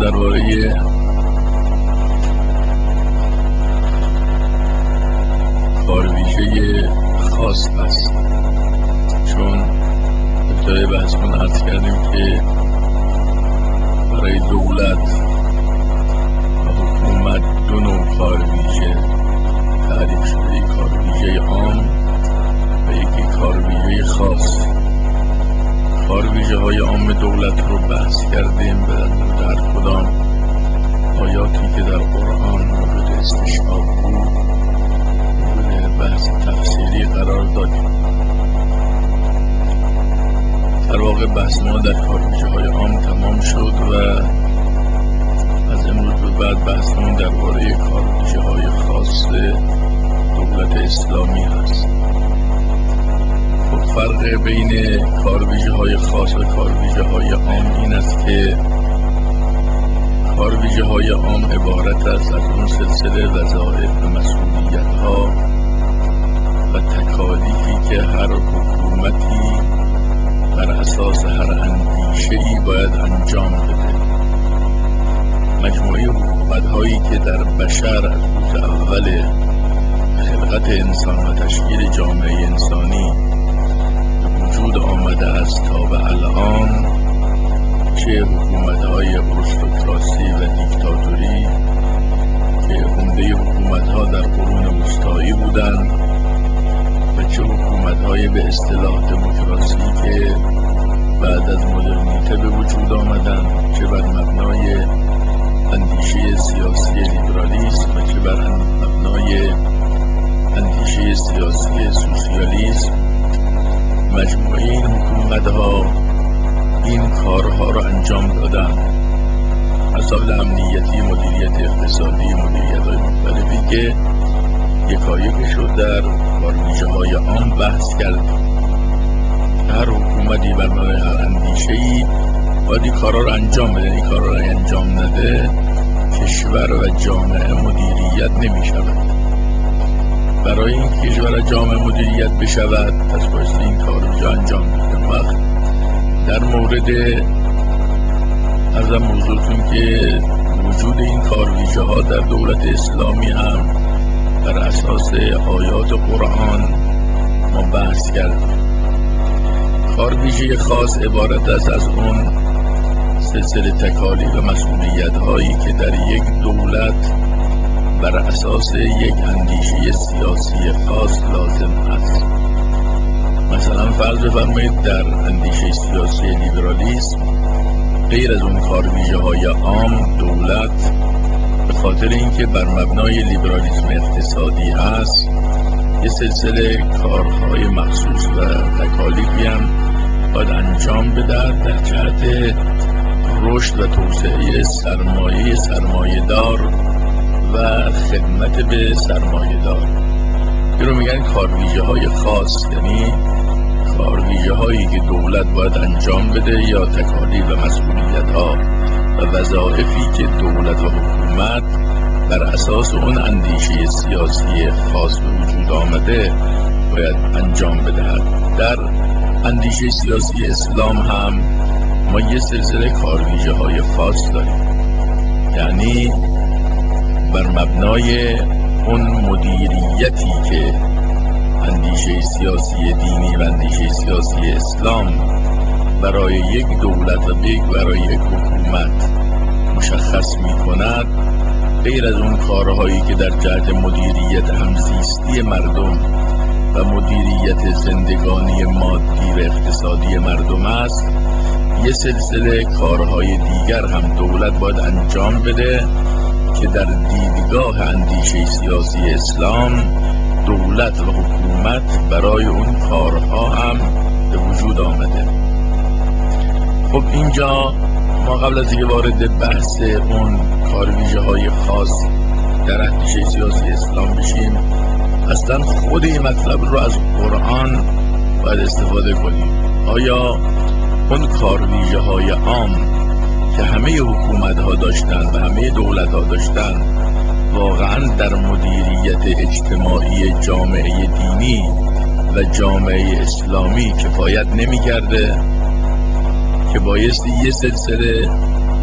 درباره کارویژه خاص است، چون ابتدای بحثمون عرض کردیم که برای دولت و حکومت دو نوع کارویژه تعریف شده، یک کارویژه عام و یکی کارویژه خاص. کارویژه های عام دولت رو بحث کردیم به در کدام آیاتی که در قرآن مورد استشهاد بود مورد بحث تفسیری قرار دادیم. در واقع بحث ما در کارویژه های عام تمام شد و از امروز به بعد بحثمون درباره کارویژه های خاص دولت اسلامی هست. فرق بین کارویژه های خاص و کارویژه های عام این است که کارویژه های عام عبارت است از اون سلسله وظایف و مسئولیت ها و تکالیفی که هر حکومتی بر اساس هر اندیشه‌ای باید انجام بده. مجموعه حکومت هایی که در بشر از روز اول خلقت انسان و تشکیل جامعه انسانی وجود آمده است تا به الان، چه حکومت‌های آریستوکراسی و دیکتاتوری که عمده حکومت‌ها در قرون وسطایی بودند و چه حکومت‌های به اصطلاح دموکراسی که بعد از مدرنیته به وجود آمدند، چه بر مبنای اندیشه سیاسی لیبرالیسم و چه بر مبنای اندیشه سیاسی سوسیالیسم، مجموعه این حکومت‌ها این کارها را انجام دادن. مسائل امنیتی، مدیریت اقتصادی، مدیریت‌های مختلفی که یکایکش رو در کارویژه‌های عام بحث کرد. هر حکومتی بر مبنای هر اندیشه‌ای باید این کارها رو انجام بده. این کارها رو انجام نده کشور و جامعه مدیریت نمی‌شود. برای این کشور و جامعه مدیریت بشود پس باید این کارویژه انجام بده. وقت در مورد عرضم موضوعتون که وجود این کارویژه ها در دولت اسلامی هم بر اساس آیات قرآن ما بحث کردیم. کارویژه خاص عبارت است از اون سلسله تکالیف و مسئولیت هایی که در یک دولت بر اساس یک اندیشه سیاسی خاص لازم است. مثلا فرض بفرمایید در اندیشه سیاسی لیبرالیسم غیر از اون کارویژه های عام، دولت به خاطر اینکه بر مبنای لیبرالیسم اقتصادی هست یه سلسله کارهای مخصوص و تکالیفی هم باید انجام بده در جهت رشد و توسعه سرمایه‌دار و خدمت به سرمایه‌دار. این رو میگن کارویژه های خاص، یعنی کارویژه هایی که دولت باید انجام بده یا تکالیف و مسئولیت ها و وظایفی که دولت و حکومت بر اساس اون اندیشه سیاسی خاص به وجود آمده باید انجام بدهد. در اندیشه سیاسی اسلام هم ما یه سلسله کارویژه های خاص داریم، یعنی بر مبنای اون مدیریتی که اندیشه سیاسی دینی و اندیشه سیاسی اسلام برای یک دولت و برای یک حکومت مشخص می کند، غیر از اون کارهایی که در جهت مدیریت همزیستی مردم و مدیریت زندگانی مادی و اقتصادی مردم است، یه سلسله کارهای دیگر هم دولت باید انجام بده که در دیدگاه اندیشه سیاسی اسلام دولت و حکومت برای اون کارها هم به وجود آمده. خب اینجا ما قبل از اینکه وارد بحث اون کارویژه های خاص در اندیشه سیاسی اسلام بشیم، اصلا خود این مطلب رو از قرآن باید استفاده کنیم. آیا اون کارویژه های عام که همه حکومت ها داشتن و همه دولت ها داشتن واقعا در مدیریت اجتماعی جامعه دینی و جامعه اسلامی کفایت نمی کرده که بایستی یه سلسله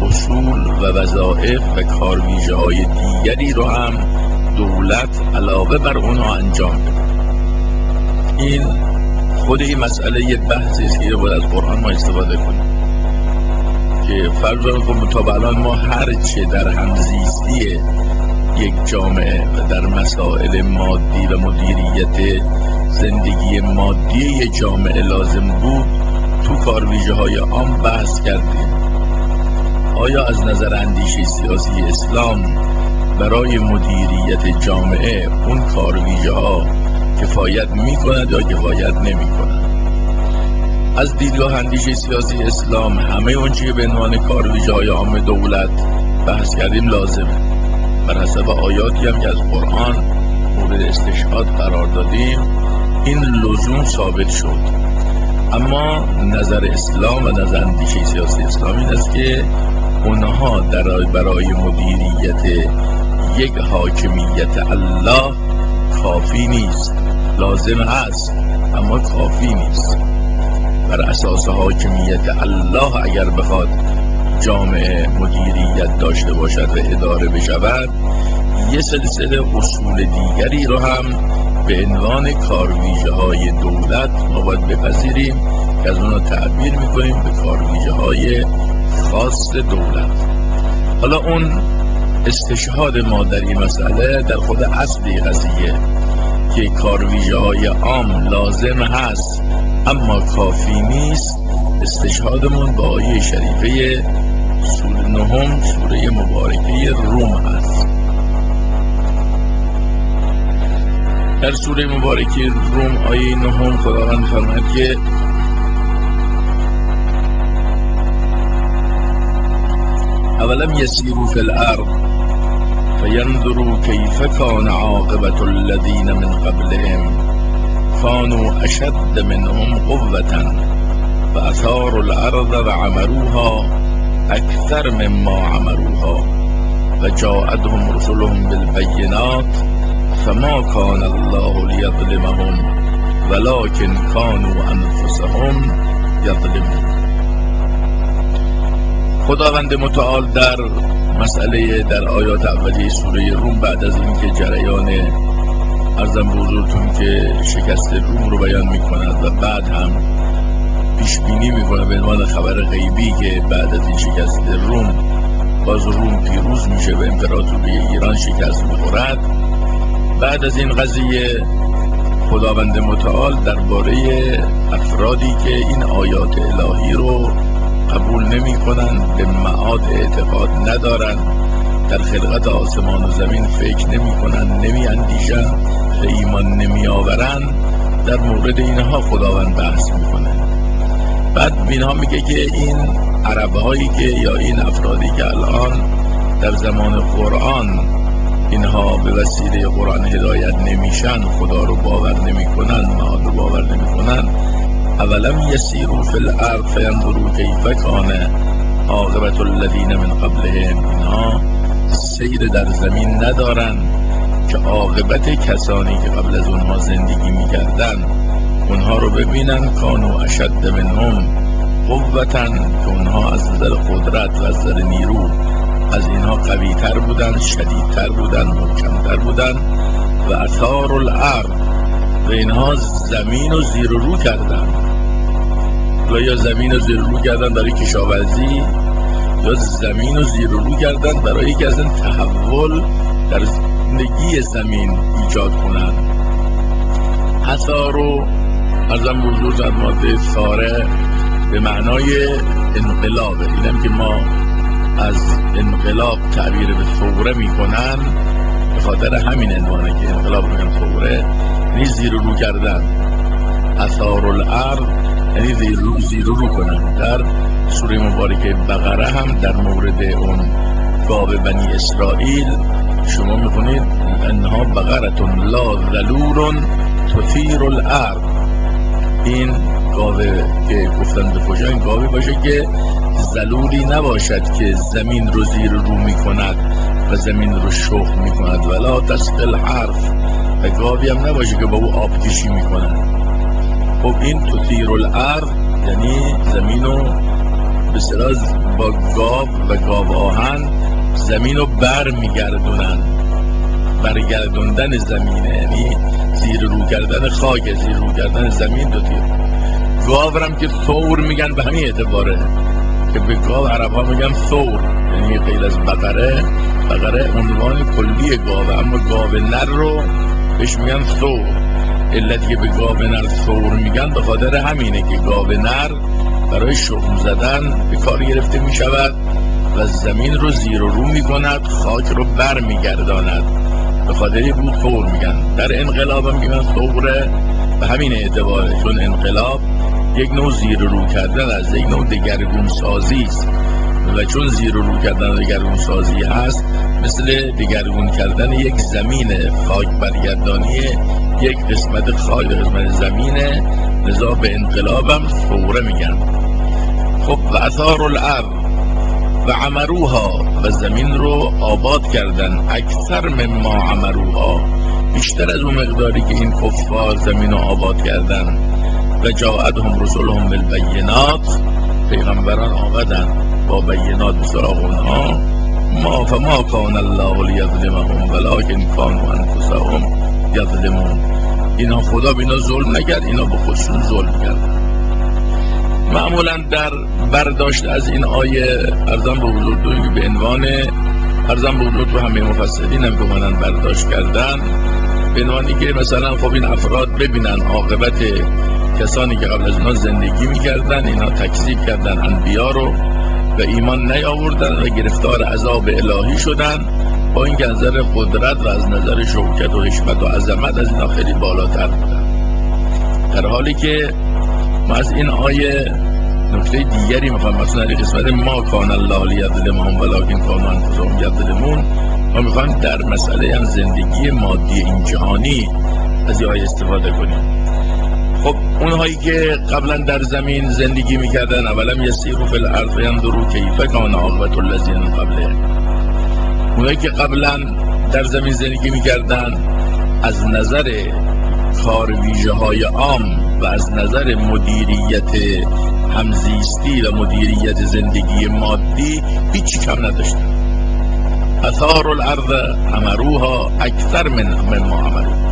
اصول و وظایف و کارویژه‌های دیگری رو هم دولت علاوه بر اونها انجام بده. این خود این مسئله یه بحثی است که باید از قرآن ما استفاده کنیم که فرض کنیم تا به الان ما هر چه در همزیستی یک جامعه و در مسائل مادی و مدیریت زندگی مادی یک جامعه لازم بود تو کارویژه‌های عام بحث کردیم. آیا از نظر اندیشه سیاسی اسلام برای مدیریت جامعه اون کارویژه‌ها کفایت می‌کند یا کفایت نمی‌کند؟ از دیدگاه اندیشه سیاسی اسلام همه اون چیزی به عنوان کارویژه‌های عام دولت بحث کردیم لازمه. بر حسب آیاتی هم که از قرآن مورد استشهاد قرار دادیم این لزوم ثابت شد. اما نظر اسلام و نظر اندیشه سیاسی اسلام این است که اونها برای مدیریت یک حاکمیت الله کافی نیست. لازم هست اما کافی نیست. بر اساس حاکمیت الله اگر بخواد جامعه مدیریت داشته باشد و اداره بشود، یه سلسله اصول دیگری رو هم به عنوان کارویژه‌های دولت ما باید بپذیریم که از اونها تعبیر میکنیم به کارویژه‌های خاص دولت. حالا اون استشهاد ما در این مسئله در خود اصلی قضیه که کارویژه‌های عام لازم هست اما کافی نیست، استشهادمون با آیه شریفه سوره 9 سوره مبارکه روم هست. در سوره مبارکه روم آیه 9 خداوند فرماید که اولم یسیروا فی الارض فینظروا کیف کان عاقبة الذین من قبلهم كانوا اشد منهم قوة فاثاروا الارض وعمروها اکثر مما عمروها وجاءتهم رسلهم بالبینات فما كان الله لیظلمهم ولكن كانوا انفسهم یظلمون. خداوند متعال در مسئله در آیات اولیه سوره روم بعد از اینکه جریان ارزم به حضورتون که شکست روم رو بیان میکند و بعد هم پیش بینی میکنه به عنوان خبر غیبی که بعد از این شکست روم باز روم پیروز میشه و امپراتوری ایران شکست میخورد، بعد از این قضیه خداوند متعال درباره افرادی که این آیات الهی رو قبول نمی کنند، به معاد اعتقاد ندارند، در خلقت آسمان و زمین فکر نمی کنند، نمی اندیشند و ایمان نمی آورند، در مورد اینها خداوند بحث میکنه. بعد اینها میگه که این عرب هایی که یا این افرادی که الان در زمان قرآن اینها به وسیله قرآن هدایت نمیشن، خدا رو باور نمی کنن، معاد رو باور نمی کنن، اولم یسیروا فی الارض فینظروا کیف کان عاقبة الذین من قبلهم، اینها سیر در زمین ندارن که عاقبت کسانی که قبل از اونها زندگی میکردن اونها رو ببینن، کانوا اشد منهم قوة، که اونها از نظر قدرت و از نظر نیرو از اینها قوی تر بودن، شدیدتر بودن، محکمتر بودن، و اثاروا الارض، و اینها زمین رو زیر و رو کردن، و یا زمین رو زیر و رو کردن برای کشاورزی یا زمین رو زیر و رو کردن برای که از این تحول در زندگی زمین ایجاد کنن. اثارو ارزم به حضور در ماده ساره به معنای انقلابه. اینم که ما از انقلاب تعبیر به ثوره میکنن به خاطر همین عنوانه که انقلاب میگن ثوره، یعنی زیر و رو کردن. اثار الارض یعنی زیر و رو کنن. در سوره مبارکه بقره هم در مورد اون گاو بنی اسرائیل شما میخونید انها بقرتون لا ذلول تثیر الارض، این گاوه که گفتن بکشن گاوی باشه که ذلولی نباشد که زمین رو زیر رو میکند و زمین رو شخم میکند، ولا تسقی الحرث، و گاوی هم نباشه که با او آب کشی میکند. خب این تثیر الارض یعنی زمین رو به اصطلاح با گاو و گاو آهن زمین رو برگردوندن زمینه، یعنی زیر رو کردن خاک، زیر رو کردن زمین دو تیر. گاو هم که ثور میگن به همین اعتباره که به گاو عرب ها میگن ثور، یعنی غیر از بقره عنوان کلی گاو، اما گاو نر رو بهش میگن ثور. علتی که به گاو نر ثور میگن به خاطر همینه که گاو نر برای شخم زدن به کار گرفته میشود و زمین رو زیر و رو میکند، خاک رو بر میگرداند، به خاطری بود ثور میگن. در انقلاب هم میگن ثوره به همین اعتباره، چون انقلاب یک نوع زیر و رو کردن از یک نوع دگرگون سازی است و چون زیر و رو کردن و دگرگون سازی هست، مثل دگرگون کردن یک زمین، خاک برگردانی یک قسمت خاک قسمت زمینه، لذا به انقلابم ثوره میگن. خب و اثار الارض و عمروها، و زمین رو آباد کردن، اکثر مما عمروها، بیشتر از اون مقداری که این کفار زمین رو آباد کردن. و جاءتهم رسلهم بالبینات، پیغمبران آمدن با بینات به سراغ اونها. فما کان الله لیظلمهم ولکن کانوا انفسهم یظلمون. اینا خدا به اینا ظلم نکرد، اینا به خودشون ظلم کردن. معمولا در برداشت از این آیه ارزم به حضورتون که به عنوان ارزم به حضورتون همه مفسرین هم که منن برداشت کردن به عنوانی که مثلا خب این افراد ببینن عاقبت کسانی که قبل از اونا زندگی میکردن، اینا تکذیب کردن انبیا رو و ایمان نیاوردن و گرفتار عذاب الهی شدن، با این نظر قدرت و از نظر شوکت و حکمت و عظمت از اینا خیلی بالاتر بودن. در حالی که ما از این آیه نکته دیگری میخوام، مثلا در قسمت ما کان الله لیظلمهم ولکن کانوا انفسهم یظلمون، ما میخوایم در مسئله هم زندگی مادی این جهانی از این آیه استفاده کنیم. خب اونهایی که قبلا در زمین زندگی میکردن، اولا یسیروا فی الارض فینظروا کیف کان عاقبة الذین من قبلهم، اونهایی که قبلا در زمین زندگی میکردن از نظر کار ویژه های عام و از نظر مدیریت همزیستی و مدیریت زندگی مادی هیچی کم نداشتن. اثار الارض عمروها اکثر مما عمروها،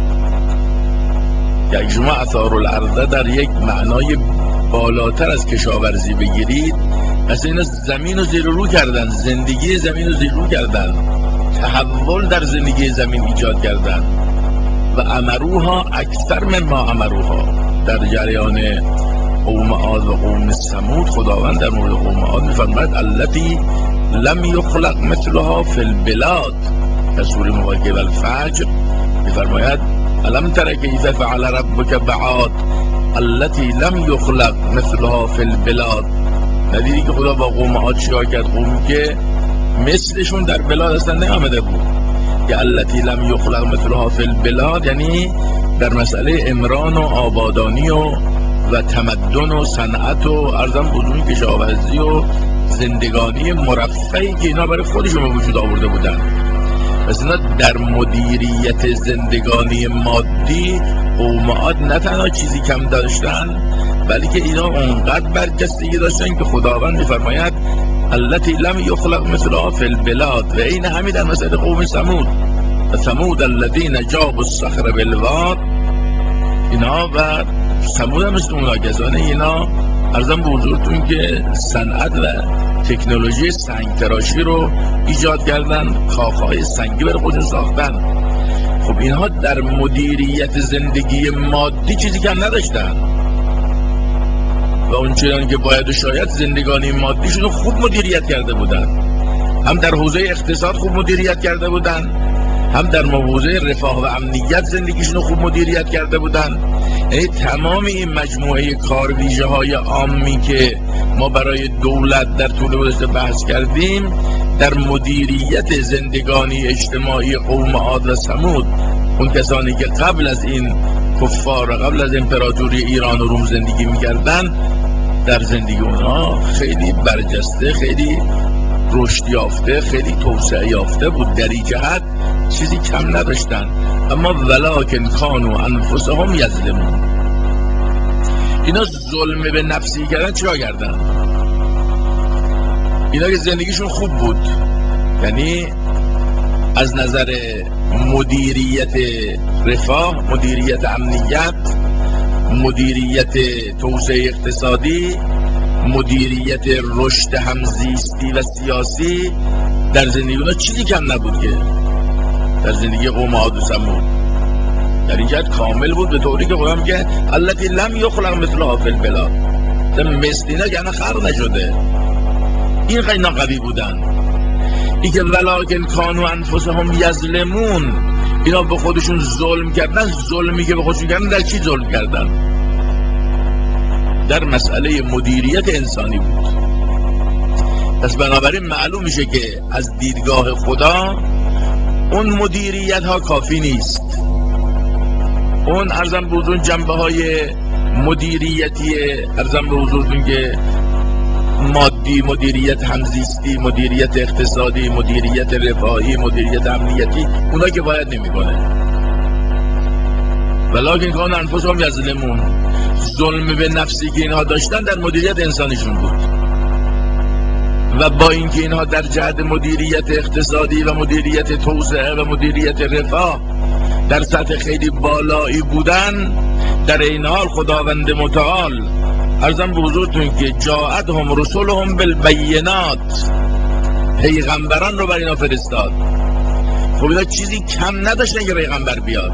یعنی شما اثار الارض در یک معنای بالاتر از کشاورزی بگیرید، مثلا اینا زمین رو زیر و رو کردن، زندگی زمین رو زیر و رو کردن، تحول در زندگی زمین ایجاد کردن. و عمروها اکثر مما عمروها، در جریان قوم عاد و قوم ثمود خداوند در مورد قوم عاد می‌فرماید التی لم یخلق مثلها فی البلاد، در سوره مبارکه الفجر می‌فرماید الم تر کیف فعل ربک بعاد التی لم یخلق مثلها فی البلاد. ندیدی که خدا با قوم عاد چیکار کرد؟ قومی که مثلشون در بلاد اصلا نیامده بود. که التی لم یخلق مثلها فی البلاد یعنی در مسئله عمران و آبادانی و تمدن و صنعت و ارزم بزرگی کشاورزی و زندگانی مرفهی که اینا برای خودشون به وجود آورده بودن. پس اینا در مدیریت زندگانی مادی قوم عاد نه تنها چیزی کم داشتن، بلکه اینا اونقدر برجستگی داشتن که خداوند میفرماید التی لم یخلق مثلها فی البلاد. و این همین در مسئله قوم ثمود، ثمود الذین جابوا الصخر بالواد، اینا و ثمود هم مثل اونا کسانه اینا ارزم به حضورتون که صنعت و تکنولوژی سنگ تراشی رو ایجاد کردن، کاخهای سنگی برای خودشون ساختن. خب اینها در مدیریت زندگی مادی چیزی کم نداشتن و اون چیزی که باید و شاید زندگانی مادیشون رو خوب مدیریت کرده بودن، هم در حوزه اقتصاد خوب مدیریت کرده بودن، هم در حوزه رفاه و امنیت زندگیشون رو خوب مدیریت کرده بودن. یعنی تمام این مجموعه کار ویژه های عامی که ما برای دولت در طول گذشته بحث کردیم، در مدیریت زندگانی اجتماعی قوم عاد و ثمود، اون کسانی که قبل از این کفار و قبل از امپراتوری ایران و روم زندگی میکردن، در زندگی اونها خیلی برجسته، خیلی رشد یافته، خیلی توسعه یافته بود. در این جهت چیزی کم نداشتن. اما ولکن کانوا انفسهم یظلمون، اینا ظلم به نفسی کردن. چرا کردن؟ اینا که زندگیشون خوب بود، یعنی از نظر مدیریت رفاه، مدیریت امنیت، مدیریت توسعه اقتصادی، مدیریت رشد همزیستی و سیاسی، در زندگی اونا چیزی کم نبود که در زندگی قوم عاد و ثمود. در این جهت کامل بود، به طوری که خدا میگه التی لم یخلق مثلها فی البلاد، مثل اینا یعنی خلق نشده. این خیلی قوی بودن. این که ولکن کانوا انفسهم یظلمون، اینا به خودشون ظلم کردن. ظلمی که به خودشون کردن در چی ظلم کردن؟ در مسئله مدیریت انسانی بود. پس بنابراین معلوم میشه که از دیدگاه خدا اون مدیریت ها کافی نیست. اون ارزم به حضورتون جنبه های مدیریتی، ارزم به حضورتون که مادی، مدیریت همزیستی، مدیریت اقتصادی، مدیریت رفاهی، مدیریت امنیتی، اونا که باید نمیکنه. ولکن کانوا انفسهم یظلمون، ظلم به نفسی که اینها داشتن در مدیریت انسانیشون بود. و با اینکه اینها در جهت مدیریت اقتصادی و مدیریت توسعه و مدیریت رفاه در سطح خیلی بالایی بودن، در این حال خداوند متعال عرضم به حضورتون که جاءتهم رسلهم بالبینات، پیغمبران رو بر اینا فرستاد. خب اینا چیزی کم نداشتن که پیغمبر بیاد.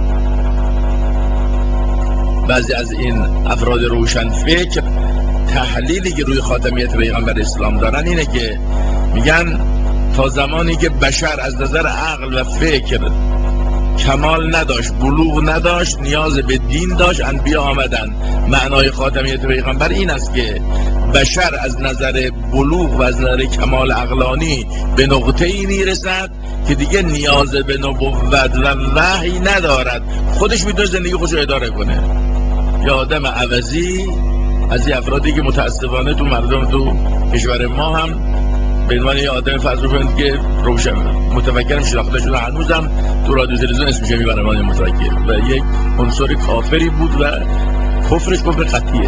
بعضی از این افراد روشن فکر تحلیلی که روی خاتمیت پیغمبر اسلام دارن اینه که میگن تا زمانی که بشر از نظر عقل و فکر کمال نداشت، بلوغ نداشت، نیاز به دین داشت، انبیا آمدن. معنای خاتمیت پیغمبر این است که بشر از نظر بلوغ و از نظر کمال عقلانی به نقطه‌ای میرسد که دیگه نیاز به نبوت و وحی ندارد، خودش میتونه زندگی خودش رو اداره کنه. یا آدم عوضی از این افرادی که متاسفانه تو مردم تو کشور ما هم به عنوان یه آدم فرض بکنید که روشن متفکرم شناخته شده، هنوزم تو رادیو تلویزیون اسمش میبرن من متفکر، و یک عنصر کافری بود و کفرش کفر قطعیه.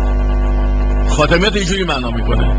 خاتمیت اینجوری معنا میکنه،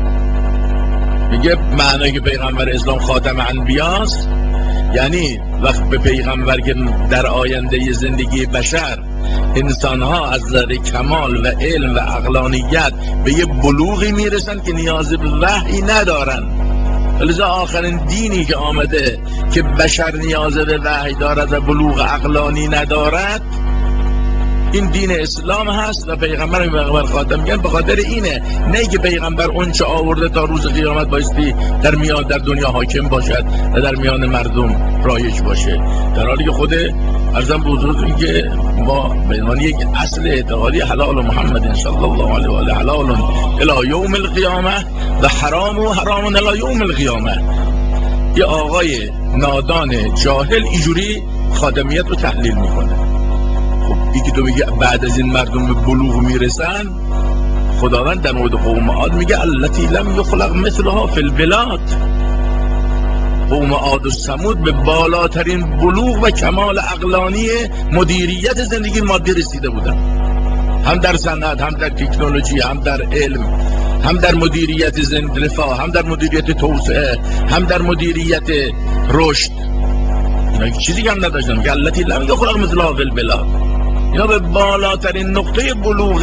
میگه معنایی که پیغمبر اسلام خاتم انبیاست، یعنی وقت به پیغمبر که در آینده زندگی بشر انسانها از نظر کمال و علم و عقلانیت به یه بلوغی میرسن که نیاز به وحی ندارن. لذا آخرین دینی که آمده که بشر نیاز به وحی دارد و بلوغ عقلانی ندارد این دین اسلام هست و پیغمبر خاتم میگن به خاطر اینه، نه که پیغمبر اون چه آورده تا روز قیامت بایستی در دنیا حاکم باشد و در میان مردم رایج باشه، در حالی که خود ارزم به حضورتون که ما به عنوان یک اصل اعتقادی حلال محمد صلی الله علیه و آله حلال الی یوم القیامه و حرام الی یوم القیامه. یه آقای نادان جاهل اینجوری خاتمیت رو تحلیل میکنه. خب یکی تو میگه بعد از این مردم به بلوغ میرسن، خداوند در مورد قوم عاد میگه التی لم یخلق مثلها فی البلاد. قوم عاد و ثمود به بالاترین بلوغ و کمال عقلانی مدیریت زندگی مادی رسیده بودن، هم در صنعت، هم در تکنولوژی، هم در علم، هم در مدیریت رفاه، هم در مدیریت توسعه، هم در مدیریت رشد. اینا چیزی هم نداشتن که التی لم یخلق مثلها فی البلاد. اینا به بالاترین نقطه بلوغ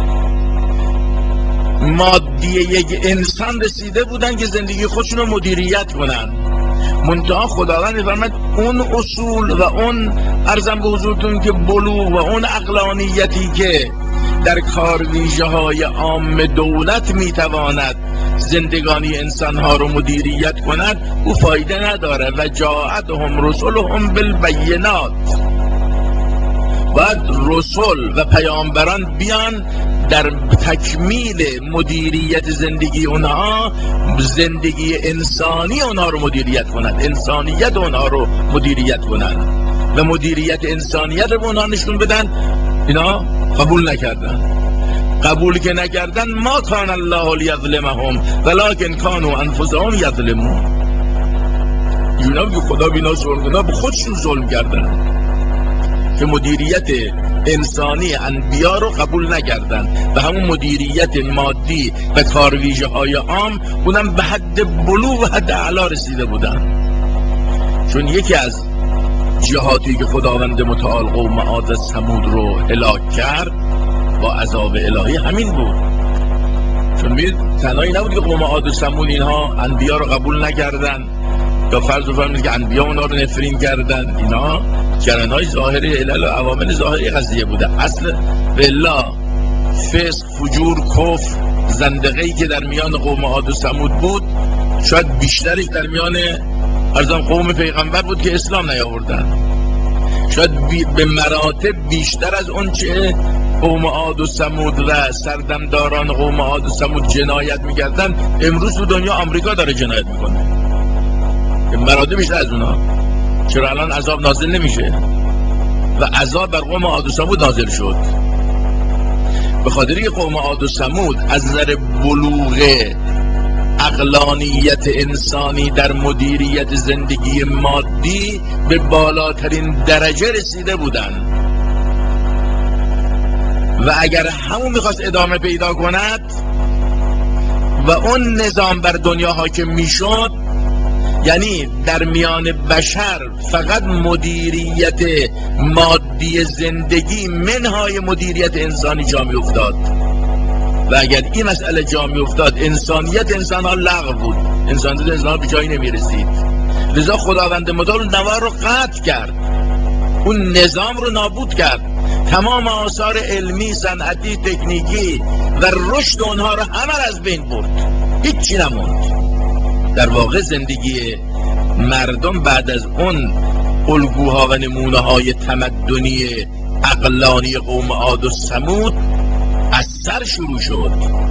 مادی یک انسان رسیده بودن که زندگی خودشون رو مدیریت کنن. منتها خداوند میفرماید اون اصول و اون ارزم به حضورتون که بلوغ و اون عقلانیتی که در کارویژه های عام دولت میتواند زندگانی انسانها رو مدیریت کند، او فایده نداره. و جاءتهم رسلهم بالبینات، باید رسول و پیامبران بیان در تکمیل مدیریت زندگی اونها، زندگی انسانی اونها رو مدیریت کنند، انسانیت اونها رو مدیریت کنند و مدیریت انسانیت رو اونها نشون بدن. اینا قبول نکردن. قبول که نکردن ما کان الله لیظلمهم ولکن کانوا انفسهم یظلمون. اینا که خدا بینا ظلم کنه به خودشون ظلم کردن که مدیریت انسانی انبیا رو قبول نکردن و همون مدیریت مادی و کارویژه های عام اونم به حد بلوغ و حد اعلا رسیده بودن. چون یکی از جهاتی که خداوند متعال قوم عاد و ثمود رو هلاک کرد با عذاب الهی همین بود. چون تنهایی نبود که قوم عاد و ثمود اینها انبیا رو قبول نکردن یا فرض بفرمایید که انبیا اونا رو نفرین کردن، اینا جریان‌های ظاهری علل و عوامل ظاهری قضیه بوده. اصل بالله فسق، فجور، کفر، زندقه‌ای که در میان قوم عاد و ثمود بود شاید بیشترش در میان ارزم قوم پیغمبر بود که اسلام نیاوردن. شاید به مراتب بیشتر از اون چه قوم عاد و ثمود و سردمداران قوم عاد و ثمود جنایت می‌کردن، امروز تو دنیا آمریکا داره جنایت میکنه. به مراتب بیشتر از اونا. چرا الان عذاب نازل نمیشه؟ و عذاب بر قوم عاد و ثمود نازل شد. به خاطر که قوم عاد و ثمود از نظر بلوغ عقلانیت انسانی در مدیریت زندگی مادی به بالاترین درجه رسیده بودند و اگر همون میخواست ادامه پیدا کند و اون نظام بر دنیا حاکم میشد، یعنی در میان بشر فقط مدیریت مادی زندگی منهای مدیریت انسانی جا می افتاد و اگر این مسئله جا می افتاد انسانیت انسان ها لغو بود، انسانیت انسان ها به جایی نمی رسید. لذا خداوند متعال نوار رو قطع کرد، اون نظام رو نابود کرد، تمام آثار علمی، صنعتی، تکنیکی و رشد اونها رو همه از بین برد، هیچی نموند. در واقع زندگی مردم بعد از اون الگوها و نمونه های تمدنی عقلانی قوم عاد و ثمود از سر شروع شد.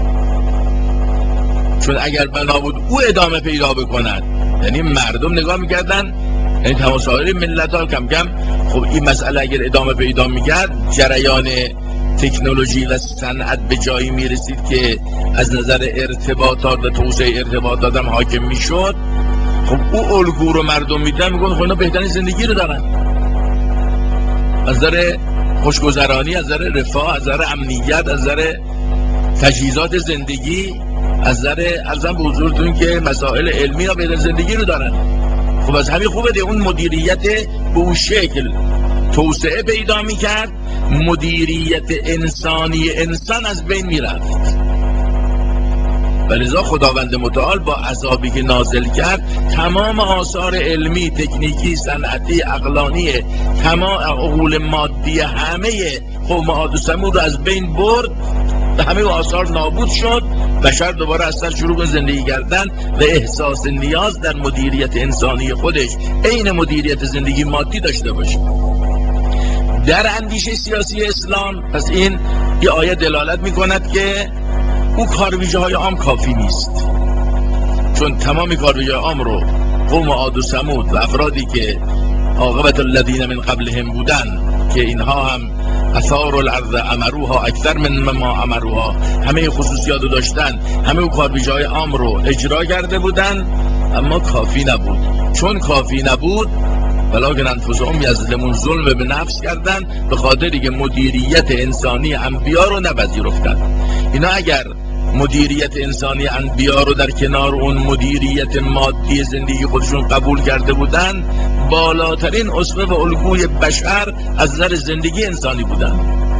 چون اگر بنا بود او ادامه پیدا بکند، یعنی مردم نگاه میکردن، یعنی تمام سایر ملت ها کم کم خب این مسئله اگر ادامه پیدا میکرد جریان تکنولوژی و صنعت به جایی میرسید که از نظر ارتباطات و توسعه ارتباطات هم حاکم میشد. خب او الگو رو مردم میدن، میگن خب اینا بهترین زندگی رو دارن از نظر خوشگذرانی، از نظر رفاه، از نظر امنیت، از نظر تجهیزات زندگی، از نظر ارزم به حضورتون که مسائل علمی ها بهترین زندگی رو دارن. خب از همین خوبه اون مدیریت به اون شکل توسعه پیدا میکرد، مدیریت انسانی انسان از بین میرفت. ولذا خداوند متعال با عذابی که نازل کرد تمام آثار علمی، تکنیکی، صنعتی، عقلانی، تمام عقول مادی همه قوم عاد و ثمود رو از بین برد و همه آثار نابود شد. بشر دوباره از سر شروع به زندگی کردن و احساس نیاز در مدیریت انسانی خودش عین مدیریت زندگی مادی داشته باشه. در اندیشه سیاسی اسلام پس این آیه دلالت می کند که او کارویژه های عام کافی نیست، چون تمام کارویژه عام رو قوم عاد و ثمود و افرادی که عاقبت الذین من قبلهم بودن که اینها هم اثار الارض امروها اکثر من ما امروها، همه خصوصیات رو داشتن، همه کارویژه های عام رو اجرا کرده بودن، اما کافی نبود. چون کافی نبود ولکن انفسهم یظلمون، ظلم به نفس کردن به خاطری که مدیریت انسانی انبیا رو نپذیرفتن. اینا اگر مدیریت انسانی انبیا رو در کنار اون مدیریت مادی زندگی خودشون قبول کرده بودن، بالاترین اسوه و الگوی بشر از نظر زندگی انسانی بودن.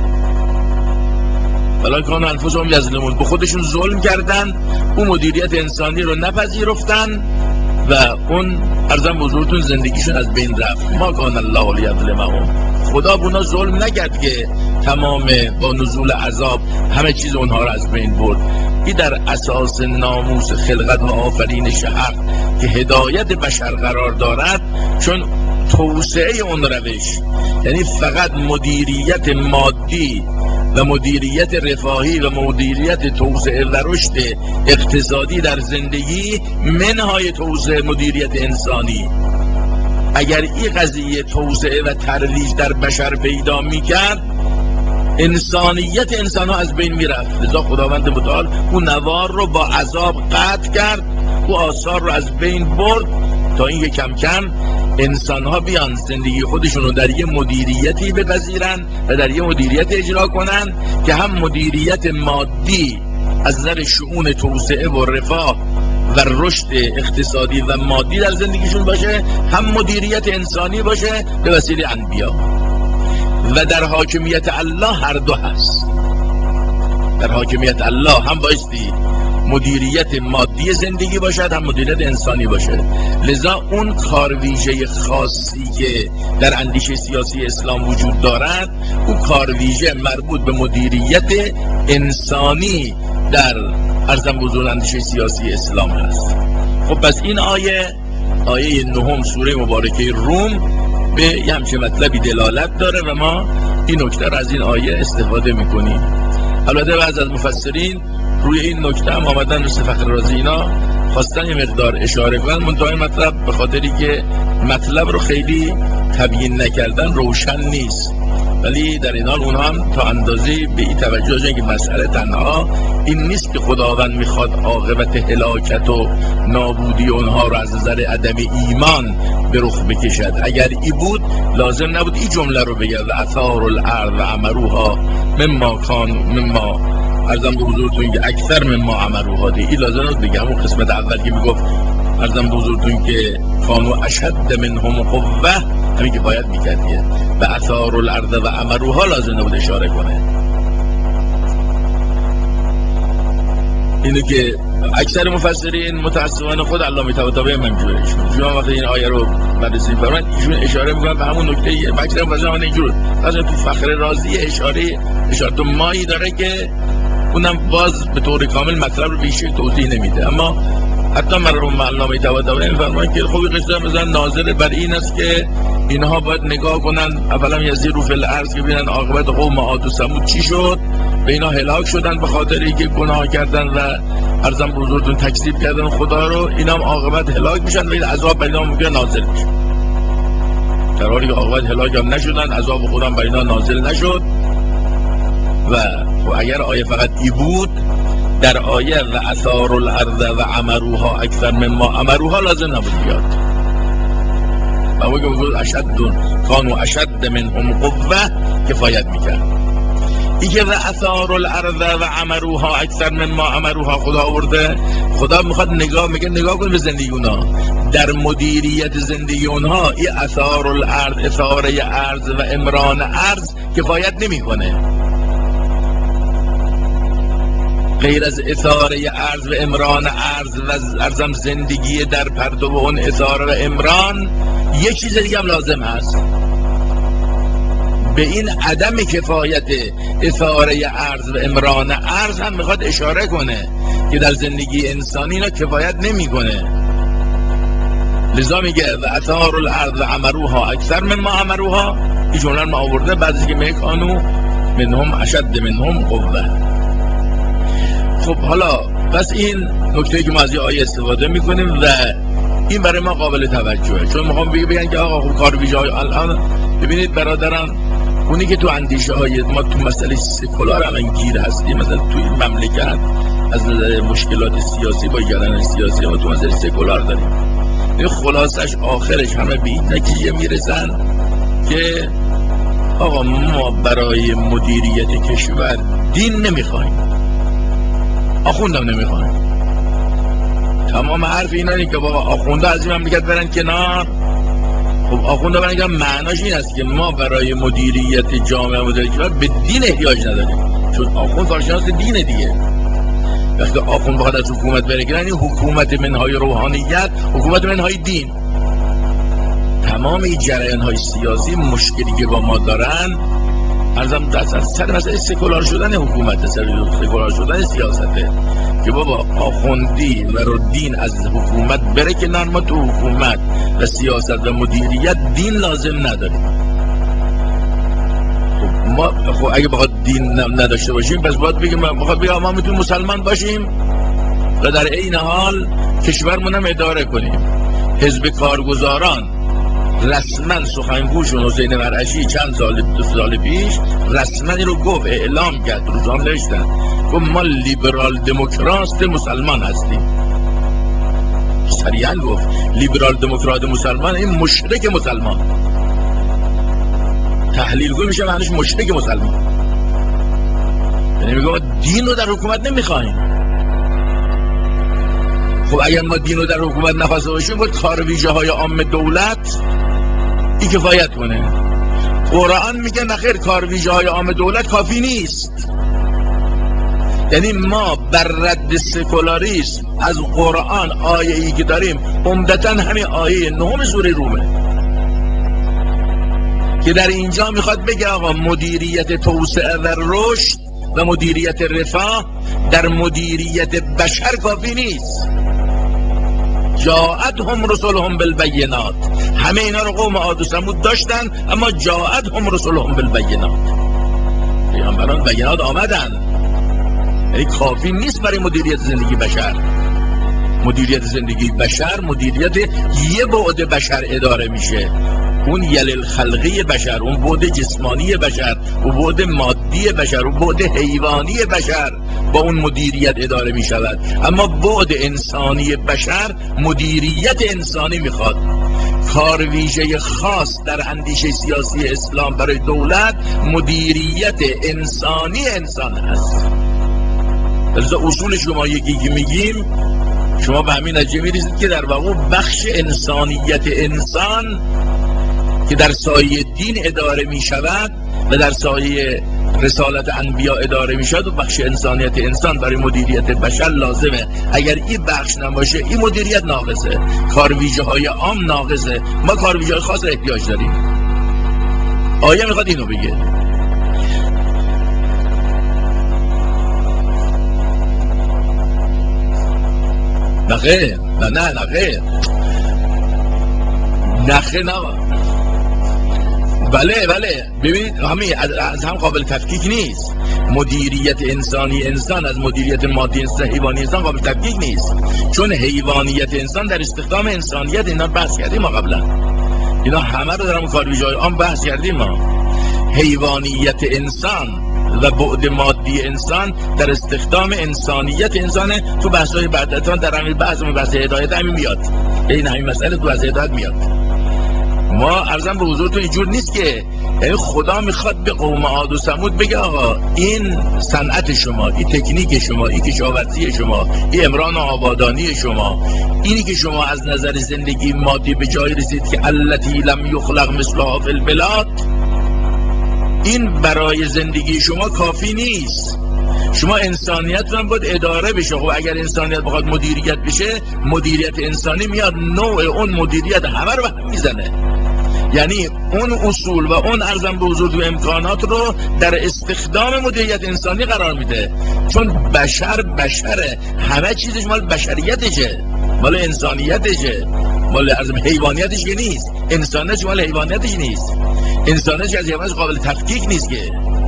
ولکن انفسهم یظلمون، به خودشون ظلم کردن، اون مدیریت انسانی رو نپذیرفتن و اون ارزم بزرگتون زندگیشون از بین رفت. ما کان الله لیظلمهم، خدا به اونا ظلم نکرد که تمام با نزول عذاب همه چیز اونها رو از بین برد. این در اساس ناموس خلقت و آفرینش حق که هدایت بشر قرار دارد، چون توسعه اون روش یعنی فقط مدیریت مادی و مدیریت رفاهی و مدیریت توسعه و رشد اقتصادی در زندگی منهای توسعه مدیریت انسانی. اگر این قضیه توسعه و ترویج در بشر پیدا میکرد، انسانیت انسان ها از بین میرفت. لذا خداوند متعال اون نوار رو با عذاب قطع کرد، او آثار رو از بین برد تا این کم کم انسان ها بیان زندگی خودشون رو در یه مدیریتی بپذیرن و در یه مدیریت اجرا کنن که هم مدیریت مادی از نظر شؤون توسعه و رفاه و رشد اقتصادی و مادی در زندگیشون باشه، هم مدیریت انسانی باشه به وسیله انبیا. و در حاکمیت الله هر دو هست. در حاکمیت الله هم بایستی مدیریت مادی زندگی باشد، هم مدیریت انسانی باشه. لذا اون کارویژه خاصی که در اندیشه سیاسی اسلام وجود دارد، اون کارویژه مربوط به مدیریت انسانی در ارزم بزرگ اندیشه سیاسی اسلام هست. خب پس این آیه 9 سوره مبارکه روم به یه همچه مطلبی دلالت داره و ما این نکته را از این آیه استفاده میکنیم. البته بعض از مفسرین روی این نکته هم آمدن، مثل فخر رازی اینا خواستن یه مقدار اشاره کنن، منتهای مطلب به خاطری که مطلب رو خیلی تبیین نکردن روشن نیست، ولی در این حال اونها هم تا اندازه به این توجه داشتن که مسئله تنها این نیست که خداوند میخواد عاقبت هلاکت و نابودی اونها رو از نظر عدم ایمان به رخ بکشد. اگر ای بود لازم نبود این جمله رو بگه و اثار الارض و عمروها مما ارزم به حضورتون که اکثر مما عمروها دی، این لازم نبود بگه. همون قسمت اول که میگفت ارزم به حضورتون که کانوا اشد منهم قوه، همین که باید میکرد که و اثار الارض و عمروها لازم نبود اشاره کنه. اینو که اکثر مفسرین متاسفانه خود علامه طباطبایی منجورشون شما وقتی این آیه رو بررسی می‌فرمایید ایشون اشاره می‌کنن به همون نکته اکثر مفسرین اینجور، مثلا تو فخر رازی اشاره تو مایی داره که اونم باز به طور کامل مطلب رو بیشتر توضیح نمیده، اما حتی مرحوم علامه طباطبایی می‌فرمایند که خب این قصه مثلا ناظر بر این است که اینها باید نگاه کنن اولا یزیرو فی الارض که ببینن عاقبت قوم عاد و ثمود چی شد، به اینا هلاک شدن به خاطر اینکه گناه کردن و ارزم به حضورتون تکذیب کردن خدا رو، اینا هم عاقبت هلاک میشن و این عذاب بر اینا ممکنه نازل بشه. در حالی که عاقبت هلاک هم نشدن، عذاب خدا هم بر اینا نازل نشد. و اگر آیه فقط ای بود، در آیه و اثار الارض و عمروها اکثر مما عمروها لازم نبود بیاد. و اون که بگود کانوا اشد منهم قوه کفایت میکرد. ای که و اثار الارض و عمروها اکثر مما عمروها خدا آورده، خدا میخواد نگاه کن به زندگی اونها، در مدیریت زندگی اونها این اثار الارض، اثاره ارض و امران ارض کفایت نمیکنه. غیر از اثاره ارض و امران ارض و ارزم زندگی در پرتو اون اثاره و امران، یه چیز دیگه هم لازم هست. به این عدم کفایت اثاره ارض و امران ارض هم میخواد اشاره کنه که در زندگی انسانی اینا کفایت نمیکنه. لذا میگه و اثار الارض و عمروها اکثر مما عمروها، این جمله ما آورده بعضی که میگه کانوا منهم اشد منهم قوه. خب حالا پس این نکته که ما از این آیه استفاده میکنیم و این برای ما قابل توجهه، چون میخوام بگن که آقا خب کارویژه های الان ببینید برادران، اونی که تو اندیشه های ما تو مسئله سکولار الان گیر هستیم، مثلا تو این مملکت از نظر مشکلات سیاسی با گردن سیاسی ما تو مسئله سکولار داریم، این خلاصش آخرش همه به این نتیجه میرسن که آقا ما برای مدیریت کشور دین نمیخوایم، آخوندم نمیخوایم. تمام حرف اینا که بابا آخونده از این مملکت برن کنار. خب آخونده برن کنار معناش این است که ما برای مدیریت جامعه مدیریت کشور به دین احتیاج نداریم، چون آخوند کارشناس دینه دیگه. وقتی آخوند بخواد از حکومت بره کنار، این حکومت منهای روحانیت، حکومت منهای دین. تمام این جریان های سیاسی مشکلی که با ما دارن ارزم سر مسئله سکولار شدن حکومت، سکولار شدن سیاسته که بابا آخوندی و دین از حکومت بره کنار، ما تو حکومت و سیاست و مدیریت دین لازم نداریم. خب ما اگه بخواد دین نداشته باشیم پس باید بگیم ما میتونیم مسلمان باشیم و در این حال کشورمون هم اداره کنیم. حزب کارگزاران رسما سخنگوشون حسین مرعشی چند سال پیش رسما این رو گفت، اعلام کرد، روزنامه نوشتن، گفت ما لیبرال دموکراست مسلمان هستیم. صریحا گفت لیبرال دموکرات مسلمان این مشرک مسلمان، تحلیل گوی میشه معنیش مشرک مسلمان، یعنی میگه ما دین رو در حکومت نمیخوایم. خب اگر ما دین رو در حکومت نخواسته باشیم باید کار ویژه های عام دولت این کفایت کنه. قرآن میگه نخیر، کار ویژه های عام دولت کافی نیست. یعنی ما بر رد سکولاریسم از قرآن آیه ای که داریم عمدتاً همین آیه 9 سوره رومه که در اینجا میخواد بگه آقا مدیریت توسعه و رشد و مدیریت رفاه در مدیریت بشر کافی نیست. جاءتهم رسلهم بالبینات، همه اینا رو قوم عاد و ثمود داشتن، اما جاءتهم رسلهم بالبینات، پیامبران بینات آمدن. یعنی کافی نیست برای مدیریت زندگی بشر. مدیریت زندگی بشر مدیریت یه بعد بشر اداره میشه، اون یل خلقی بشر، اون بعد جسمانی بشر، اون بعد مادی بشر، اون بعد حیوانی بشر با اون مدیریت اداره می شود. اما بعد انسانی بشر مدیریت انسانی میخواد. کار ویژه خاص در اندیشه سیاسی اسلام برای دولت مدیریت انسانی انسان هست. لذا اصول شما یکی که میگیم شما به همین نتیجه میرسید که در واقع بخش انسانیت انسان که در سایه دین اداره می شود و در سایه رسالت انبیا اداره می شود و بخش انسانیت انسان برای مدیریت بشر لازمه. اگر این بخش نباشه این مدیریت ناقصه، کار ویژه های عام ناقصه، ما کار ویژه های خاص احتیاج داریم. آیه میخواد اینو بگه. نخیر نه بله ببینید همین از هم قابل تفکیک نیست. مدیریت انسانی انسان از مدیریت مادی انسان حیوانی انسان قابل تفکیک نیست، چون حیوانیت انسان در استخدام انسانیت، اینا بحث کردیم ما قبلا، اینا همه رو در همون کار ویژه های عام بحث کردیم ما. حیوانیت انسان و بعد مادی انسان در استخدام انسانیت انسانه. تو بحث‌های بعدتان در همین بحث هدایت همین میاد، این همین مسئله تو بحث هدایت میاد. ما عرضم به حضورتون اینجور نیست که یعنی خدا میخواد به قوم عاد و ثمود بگه آقا این صنعت شما، این تکنیک شما، این کشاورزی شما، این امران و آبادانی شما، اینی که شما از نظر زندگی مادی به جای رسید که التی لم یخلق مثلها فی البلاد، این برای زندگی شما کافی نیست. شما انسانیت هم باید اداره بشه. خب اگر انسانیت بخواد مدیریت بشه، مدیریت انسانی میاد نوع اون مدیریت همه رو به هم میزنه. یعنی اون اصول و اون ارزم به حضور و امکانات رو در استخدام مدیریت انسانی قرار میده، چون بشره، همه چیزش مال بشریتشه، مال انسانیتشه، مال ارزم حیوانیتش که نیست. انسانیتش مال حیوانیتش نیست، انسانیتش از حیوانیتش قابل تفکیک نیست که.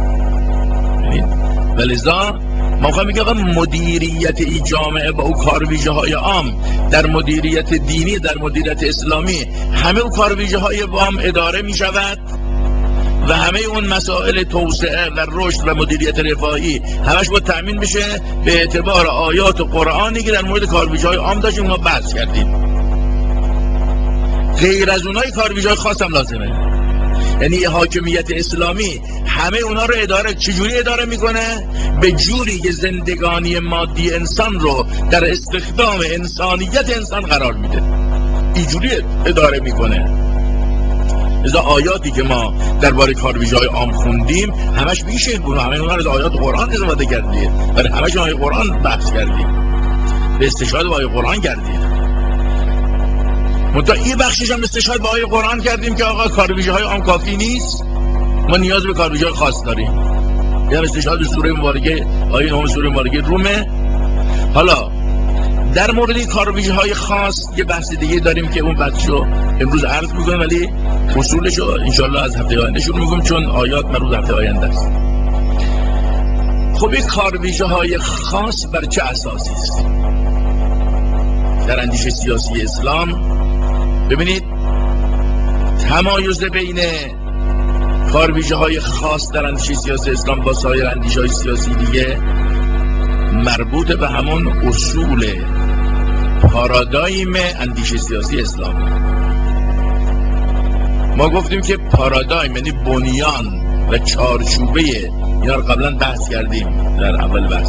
ولذا ما خواهیم میگه مدیریت ای جامعه با او کار ویژه های عام در مدیریت دینی، در مدیریت اسلامی، همه او کار ویژه های عام اداره می شود و همه اون مسائل توسعه و رشد و مدیریت رفاهی همش باید تأمین بشه به اعتبار آیات و قرآنی که در مورد کار ویژه های عام داشتیم ما بحث کردیم. غیر از اونای کار ویژه های خاص هم لازمه. یعنی حاکمیت اسلامی همه اونا رو چجوری اداره میکنه؟ به جوری که زندگانی مادی انسان رو در استخدام انسانیت انسان قرار میده، اینجوری اداره میکنه. از آیاتی که ما درباره کار ویژه های عام خوندیم همش میشه گونه، همه اونها رو آیات قرآن استفاده کردیم، برای همش آیات قرآن بحث کردیم، به استشهاد با آیات قرآن کردیم. منتها این بخشش هم استشهاد با آیه قرآن کردیم که آقا کار ویژه های عام کافی نیست، ما نیاز به کار ویژه خاص داریم. یعنی استشهاد به سوره مبارکه آیه 9 سوره مبارکه رومه. حالا در مورد کار ویژه های خاص یه بحث دیگه داریم که اون بحثو امروز عرض می‌کنم، ولی اصولشو انشالله از هفته آینده شروع می‌کنم چون آیات مربوط به هفته آینده است. خب این کار ویژه های خاص بر چه اساسی است؟ در اندیشه سیاسی اسلام ببینید تمایز بین کار ویژه های خاص در اندیشه سیاسی اسلام با سایر اندیشه های سیاسی دیگه مربوط به همون اصول پارادایم اندیشه سیاسی اسلامی. ما گفتیم که پارادایم یعنی بنیان و چارچوبه، اینا رو قبلا بحث کردیم در اول بحث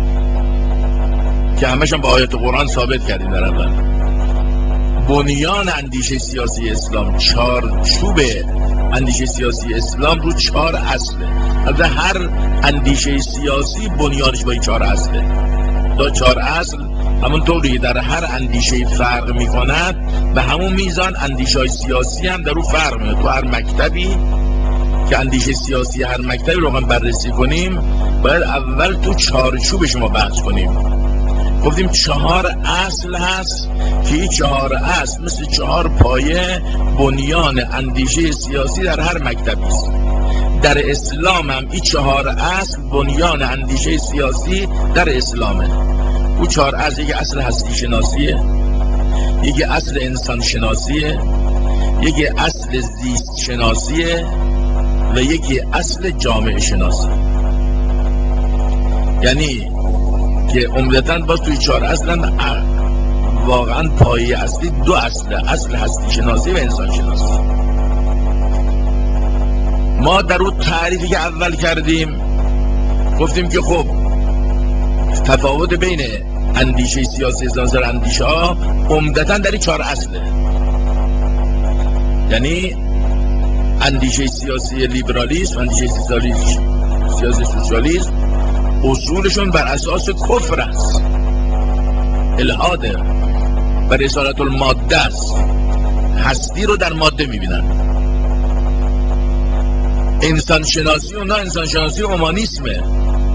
که همشون با آیات قرآن ثابت کردیم. در اول بنیان اندیشه سیاسی اسلام، چارچوب اندیشه سیاسی اسلام رو 4 اصله. البته هر اندیشه سیاسی بنیانش با این 4 اصله. دا 4 اصل همونطوری در هر اندیشه فرق میکند، به همون میزان اندیشه های سیاسی هم در رو فرق میکنه. تو هر مکتبی که اندیشه سیاسی هر مکتبی رو هم بررسی کنیم، باید اول تو چارچوبش ما بحث کنیم. گفتیم 4 اصل هست که این 4 اصل مثل 4 پایه بنیان اندیشه سیاسی در هر مکتبی است. در اسلام هم این 4 اصل بنیان اندیشه سیاسی در اسلامه. او 4 اصل، یکی اصل هستی شناسیه، یکی اصل انسان شناسیه، یکی اصل زیست شناسیه و یکی اصل جامعه شناسی. یعنی که عمدتاً باز توی 4 اصل واقعاً پایه اصلی 2 اصله، اصل هستی شناسی و انسان شناسی. ما در اون تعریفی که اول کردیم گفتیم که خب تفاوت بین اندیشه سیاسی زنسر اندیشه ها عمدتاً در این 4 اصله. یعنی اندیشه سیاسی لیبرالیسم، اندیشه سیاسی سوسیالیسم اصولشون بر اساس کفر است، الحاده و رسالت الماده است. هستی رو در ماده میبینن. انسان شناسی اونا انسان شناسی اومانیسمه.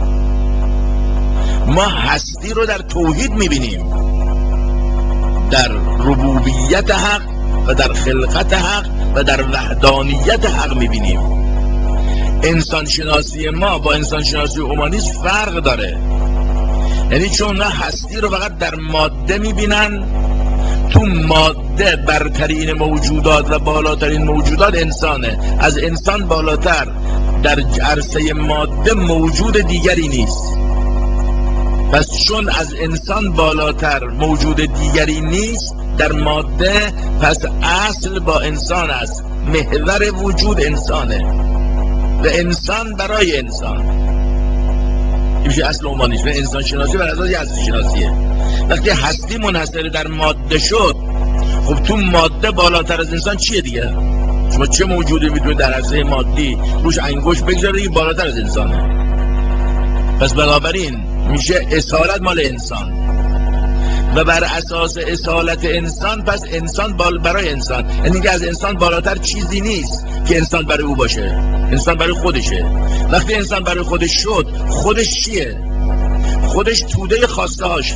ما هستی رو در توحید میبینیم، در ربوبیت حق و در خلقت حق و در وحدانیت حق میبینیم. انسان شناسی ما با انسان شناسی اومانیسم فرق داره. یعنی چون اونا هستی رو فقط در ماده میبینن، تو ماده برترین موجودات و بالاترین موجودات انسانه. از انسان بالاتر در عرصه ماده موجود دیگری نیست. پس چون از انسان بالاتر موجود دیگری نیست در ماده، پس اصل با انسان است، محور وجود انسانه و انسان برای انسان. این میشه اصل اومانیسم. انسان شناسی بر اساس هستی شناسیه. وقتی هستی منحصر در ماده شد، خب تو ماده بالاتر از انسان چیه دیگه؟ شما چه موجودی میتونه در عرصه مادی روش انگشت بگذاره که بالاتر از انسانه؟ پس بنابراین میشه اصالت مال انسان و بر اساس اصالت انسان پس انسان برای انسان. یعنی که از انسان بالاتر چیزی نیست که انسان برای او باشه. انسان برای خودشه. وقتی انسان برای خودش شد، خودش چیه؟ خودش توده خواسته هاش،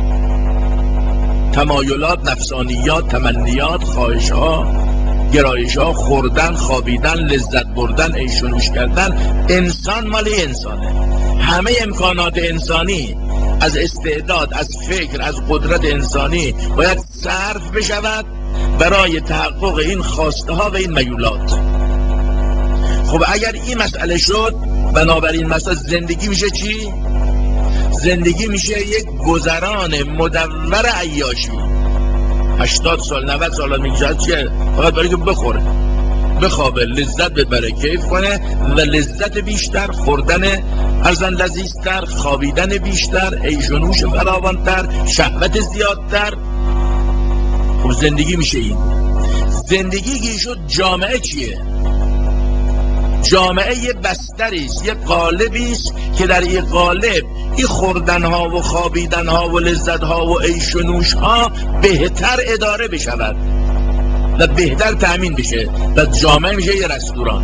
تمایلات، نفسانیات، تمنیات، خواهش ها، گرایش ها، خوردن، خوابیدن، لذت بردن، عیش و نوش کردن. انسان مال انسانه. همه امکانات انسانی از استعداد، از فکر، از قدرت انسانی باید صرف بشود برای تحقق این خواسته ها و این میولات. خب اگر این مسئله شد، بنابراین مثلا زندگی میشه چی؟ زندگی میشه یک گذران مدور عیاشی. 80 سال 90 سال میگذره چیه؟ فقط برای که بخوره، بخوابه، لذت ببره، کیف کنه و لذت بیشتر، خوردن ارزن لذیذتر، خوابیدن بیشتر، عیش و نوش فراوانتر، شهوت زیادتر. خب زندگی میشه این. زندگی که شد، جامعه چیه؟ جامعه یه بستری است، یه قالبی است که در این قالب این خوردن ها و خوابیدن ها و لذت ها و عیش و نوش ها بهتر اداره بشود و بهتر تأمین بشه. پس جامعه میشه یه رستوران.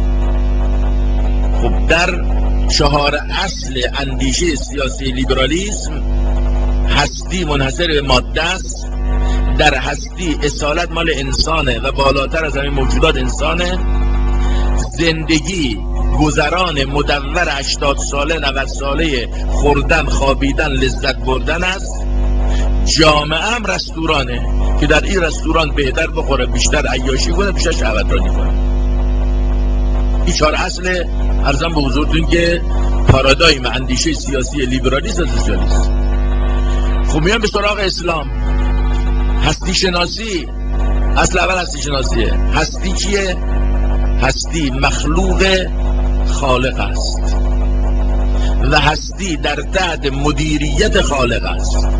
خب در 4 اصل اندیشه سیاسی لیبرالیسم، هستی منحصر به ماده است. در هستی اصالت مال انسانه و بالاتر از همین موجودات انسانه. زندگی گذران مدور 80 ساله 90 ساله خوردن، خوابیدن، لذت بردن است. جامعه هم رستورانه که در این رستوران بهتر بخوره، بیشتر عیاشی کنه، بیشتر شهوترانی کنه. این 4 اصل عرضم به حضورتون که پارادایم اندیشه سیاسی لیبرالیسم و سوسیالیسم. خب میان به سراغ اسلام. هستی شناسی، اصل اول هستی شناسیه. هستی چیه؟ هستی مخلوق خالق است و هستی در تحت مدیریت خالق است.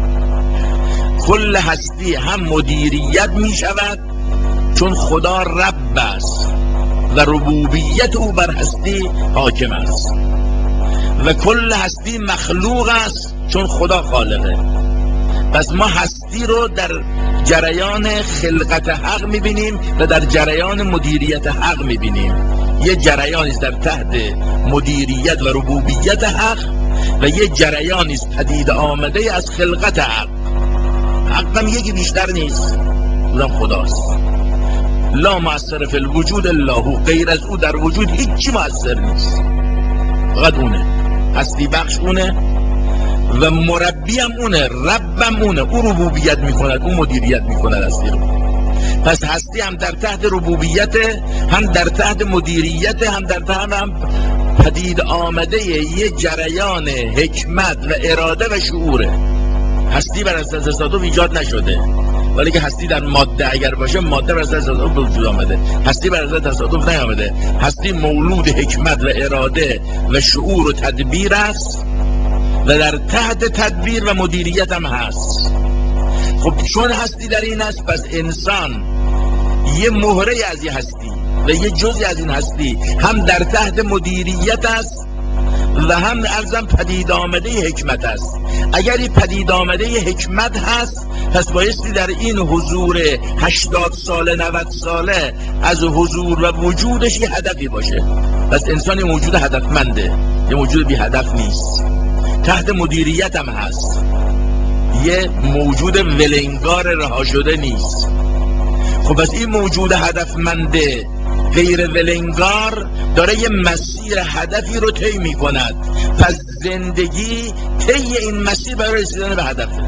کل هستی هم مدیریت می شود چون خدا رب است و ربوبیت او بر هستی حاکم است، و کل هستی مخلوق است چون خدا خالقه. پس ما هستی رو در جریان خلقت حق میبینیم و در جریان مدیریت حق میبینیم. یه جریانی است در تحت مدیریت و ربوبیت حق و یه جریانی است پدید آمده از خلقت حق. حق هم یکی بیشتر نیست، اونم خداست. لا مؤثر فی الوجود الا هو، غیر از او در وجود هیچی مؤثر نیست، فقط اونه. هستی بخش اونه و مربی هم اونه، ربم اونه. او ربوبیت میکند، او مدیریت میکند هستی رو. پس هستی هم در تحت ربوبیت، هم در تحت مدیریت، هم در تحت هم پدید آمده یه جریان حکمت و اراده و شعوره. هستی بر اساس تصادف ایجاد نشده، ولی که هستی در ماده اگر باشه، ماده بر اساس تصادف به وجود آمده. هستی بر اساس تصادف نیامده. هستی مولود حکمت و اراده و شعور و تدبیر است و در تحت تدبیر و مدیریت هم هست. خب چون هستی در این است، پس انسان یه مهره از این هستی و یه جزئی از این هستی هم در تحت مدیریت است و هم ارزم پدید آمده حکمت است. اگر این پدید آمده حکمت هست، پس بایستی در این حضور 80 ساله 90 ساله از حضور و وجودش یه هدفی باشه. پس انسان یه موجود هدفمنده، یه موجود بی هدف نیست. تحت مدیریت هم هست، یه موجود ولنگار رها شده نیست. خب پس این موجود هدفمنده غیر ولنگار داره یه مسیر هدفی رو طی می کند. پس زندگی طی این مسیر برای رسیدن به هدفه.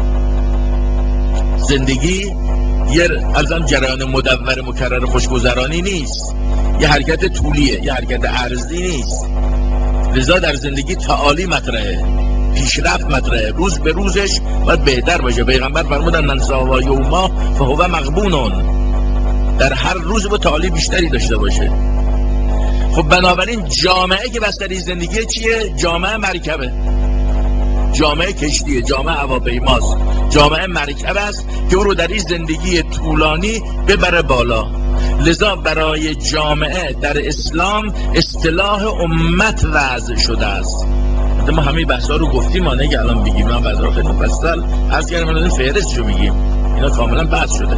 زندگی یه ازم جریان مدور مکرر خوشگذرانی نیست، یه حرکت طولیه، یه حرکت عرضی نیست. لذا در زندگی تعالی مطرحه، پیشرفت مطرحه، روز به روزش باید بهتر باشه. پیغمبر فرمودن من ساوا یوما فهو مغبونون، در هر روز با تعالی بیشتری داشته باشه. خب بنابراین جامعه که بستری زندگی چیه؟ جامعه مرکبه، جامعه کشتیه، جامعه هواپیماست، جامعه مرکب است که او رو در این زندگی طولانی ببره بالا. لذا برای جامعه در اسلام اصطلاح امت وضع شده است. ما همه بحثا رو گفتیم، ما نگه الان بگیم، من بعد رو خیلی مفصل عرض کردم، من فهرست رو میگیم، اینا کاملا بحث شده.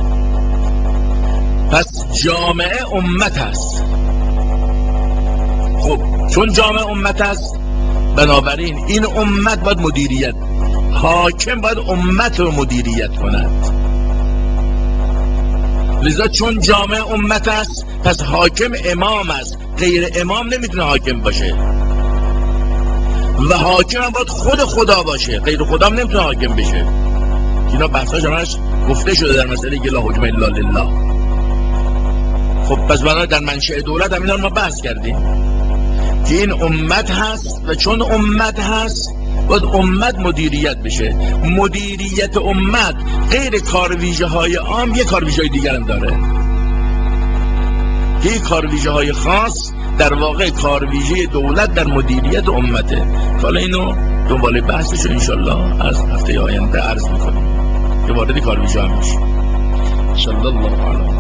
پس جامعه امت هست. خب چون جامعه امت هست، بنابراین این امت باید مدیریت، حاکم باید امت رو مدیریت کند. لذا چون جامعه امت است، پس حاکم امام است، غیر امام نمیتونه حاکم باشه. و حاکم هم باید خود خدا باشه، غیر خدا هم نمیتونه حاکم بشه. اینا بحثاش همش گفته شده در مسئله که لا حکم الا لله. خب پس بنابراین در منشأ دولت هم اینا رو ما بحث کردیم که این امت هست و چون امت هست باید امت مدیریت بشه. مدیریت امت غیر کارویژه های عام یه کارویژه های دیگر هم داره که این کارویژه های خاص در واقع کارویژه دولت در مدیریت امته. حالا اینو دنباله بحثش رو انشالله از هفته آینده عرض میکنیم که وارد کارویژه هم میشه. صلی الله علیه